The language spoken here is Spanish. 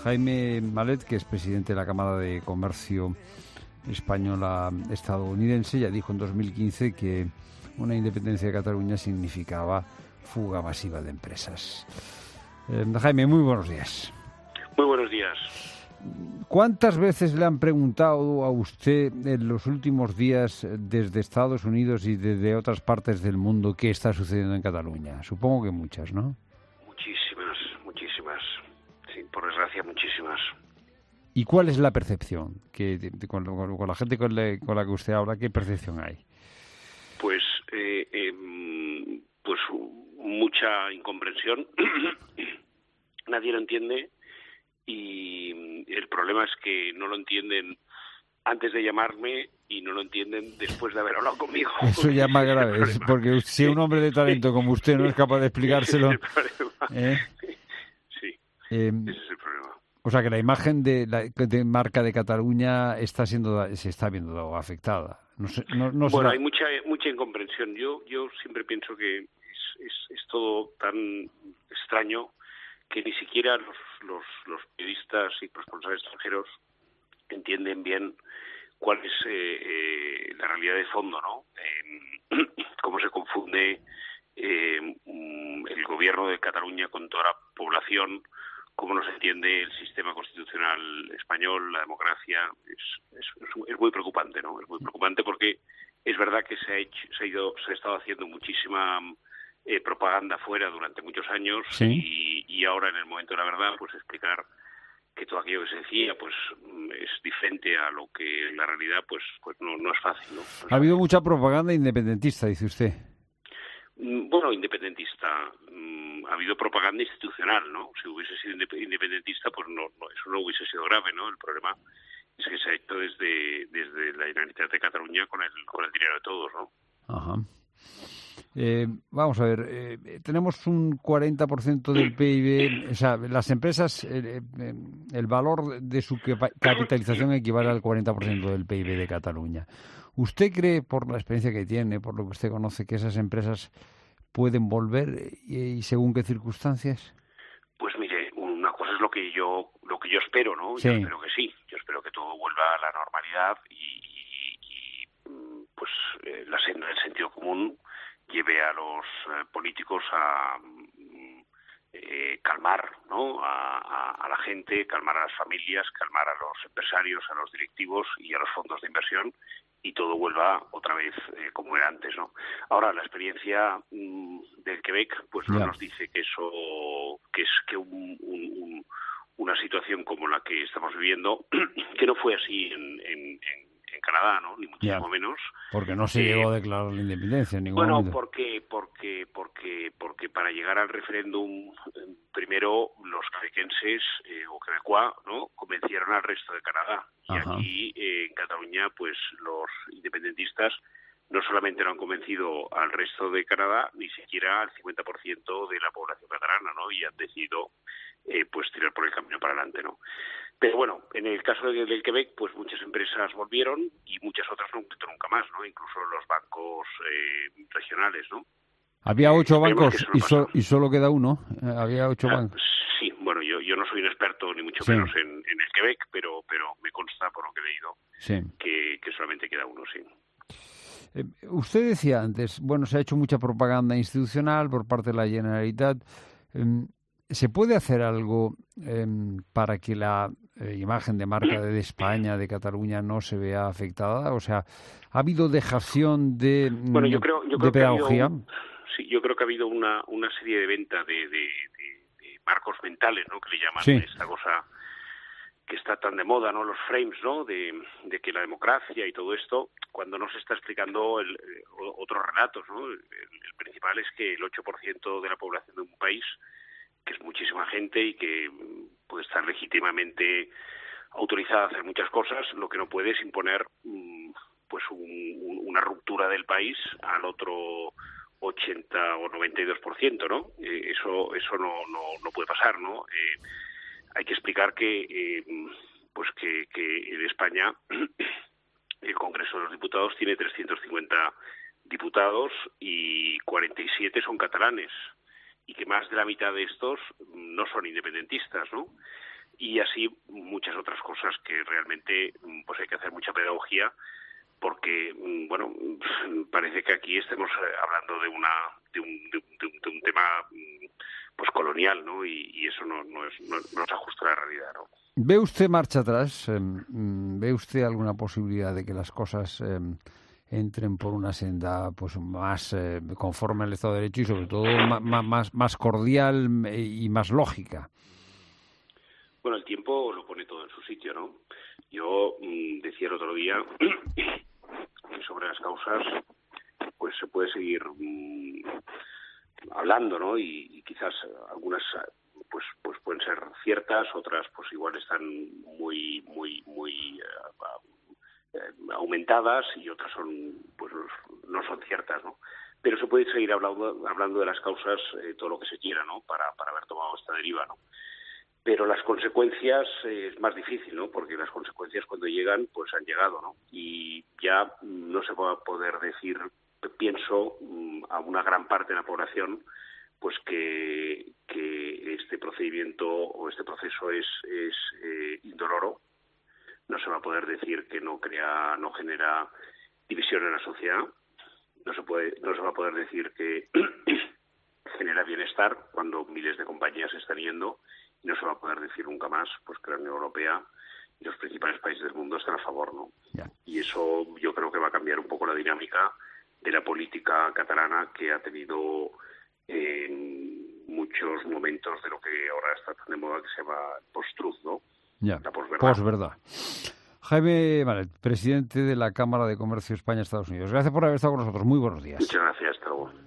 Jaime Malet, que es presidente de la Cámara de Comercio Española estadounidense, ya dijo en 2015 que una independencia de Cataluña significaba fuga masiva de empresas. Jaime, muy buenos días. Muy buenos días. ¿Cuántas veces le han preguntado a usted en los últimos días desde Estados Unidos y desde otras partes del mundo qué está sucediendo en Cataluña? Supongo que muchas, ¿no? Muchísimas. Sí, por desgracia, muchísimas. ¿Y cuál es la percepción? Con la gente con la que usted habla, ¿qué percepción hay? Pues mucha incomprensión. Nadie lo entiende. Y el problema es que no lo entienden antes de llamarme y no lo entienden después de haber hablado conmigo. Eso ya es más grave, porque si un hombre de talento como usted no es capaz de explicárselo... Ese es el problema. Sí, ese es el problema. O sea que la imagen de marca de Cataluña se está viendo afectada. Bueno, hay mucha incomprensión. Yo siempre pienso que es todo tan extraño que ni siquiera los periodistas y responsables extranjeros entienden bien cuál es la realidad de fondo, ¿no? Cómo se confunde el gobierno de Cataluña con toda la población, cómo no se entiende el sistema constitucional español, la democracia. Es muy preocupante, ¿no? Es muy preocupante porque es verdad que se ha estado haciendo muchísima propaganda fuera durante muchos años. Sí. Y ahora, en el momento de la verdad, pues explicar que todo aquello que se decía pues es diferente a lo que la realidad pues no es fácil, ¿no? Ha habido mucha propaganda independentista, dice usted. Bueno, independentista. Ha habido propaganda institucional, ¿no? Si hubiese sido independentista, pues no eso no hubiese sido grave, ¿no? El problema es que se ha hecho desde la Generalitat de Cataluña con el dinero de todos, ¿no? Ajá. Vamos a ver, tenemos un 40% del PIB, o sea, las empresas, el valor de su capitalización equivale al 40% del PIB de Cataluña. ¿Usted cree, por la experiencia que tiene, por lo que usted conoce, que esas empresas pueden volver y según qué circunstancias? Pues mire, una cosa es lo que yo espero, ¿no? Sí. Yo espero que sí, yo espero que todo vuelva a la normalidad y pues la senda del sentido común lleve a los políticos a calmar, ¿no? A la gente, calmar a las familias, calmar a los empresarios, a los directivos y a los fondos de inversión y todo vuelva otra vez como era antes, ¿no? Ahora, la experiencia del Quebec pues no nos dice que una situación como la que estamos viviendo, que no fue así en Canadá, ¿no? Ni muchísimo menos. Porque no se llegó a declarar la independencia en ningún momento. Porque para llegar al referéndum, primero los quebequenses o quebecois, ¿no? Convencieron al resto de Canadá. Y aquí, en Cataluña, pues los independentistas no solamente no han convencido al resto de Canadá, ni siquiera al 50% de la población catalana, ¿no? Y han decidido pues tirar por el camino para adelante, ¿no? Pero bueno, en el caso del Quebec, pues muchas empresas volvieron y muchas otras no han vuelto nunca más, ¿no? Incluso los bancos regionales, ¿no? Había 8 bancos y solo queda uno. Había 8 bancos. Sí, bueno, yo no soy un experto ni mucho menos en el Quebec, pero me consta por lo que he leído que solamente queda uno, sí. Usted decía antes, bueno, se ha hecho mucha propaganda institucional por parte de la Generalitat. ¿Se puede hacer algo para que la imagen de marca de España, de Cataluña, no se vea afectada? O sea, ¿ha habido dejación de pedagogía? Yo creo que ha habido una serie de venta de marcos mentales, ¿no? Que le llaman esta cosa que está tan de moda, ¿no? Los frames, ¿no? De que la democracia y todo esto, cuando no se está explicando otros relatos, ¿no? El principal es que el 8% de la población de un país, que es muchísima gente y que puede estar legítimamente autorizada a hacer muchas cosas, lo que no puede es imponer pues una ruptura del país al otro 80 o 92%, ¿no? Eso no puede pasar, ¿no? Hay que explicar que en España el Congreso de los Diputados tiene 350 diputados y 47 son catalanes y que más de la mitad de estos no son independentistas, ¿no? y así muchas otras cosas que realmente pues hay que hacer mucha pedagogía, porque bueno, parece que aquí estemos hablando de un tema pues colonial, ¿no? Y eso no se ajusta a la realidad, ¿no? ¿Ve usted marcha atrás? ¿Ve usted alguna posibilidad de que las cosas entren por una senda pues más conforme al Estado de Derecho y sobre todo más cordial y más lógica? Bueno, el tiempo lo pone todo en su sitio, ¿no? Yo decía el otro día que sobre las causas pues se puede seguir hablando, ¿no? Y quizás algunas pues pueden ser ciertas, otras pues igual están muy aumentadas y otras son pues no son ciertas, ¿no? Pero se puede seguir hablando de las causas todo lo que se quiera, ¿no? Para haber tomado esta deriva, ¿no? Pero las consecuencias es más difícil, ¿no? Porque las consecuencias cuando llegan, pues han llegado, ¿no? Y ya no se va a poder decir, pienso, a una gran parte de la población, pues que este procedimiento o este proceso es indoloro. No se va a poder decir que no genera división en la sociedad. No se va a poder decir que genera bienestar cuando miles de compañías están yendo. No se va a poder decir nunca más pues que la Unión Europea y los principales países del mundo están a favor, ¿no? Yeah. Y eso yo creo que va a cambiar un poco la dinámica de la política catalana, que ha tenido muchos momentos de lo que ahora está tan de moda, que se llama post-truth, ¿no? Yeah. La posverdad. Jaime Malet, presidente de la Cámara de Comercio España-Estados Unidos. Gracias por haber estado con nosotros. Muy buenos días. Muchas gracias. Hasta luego.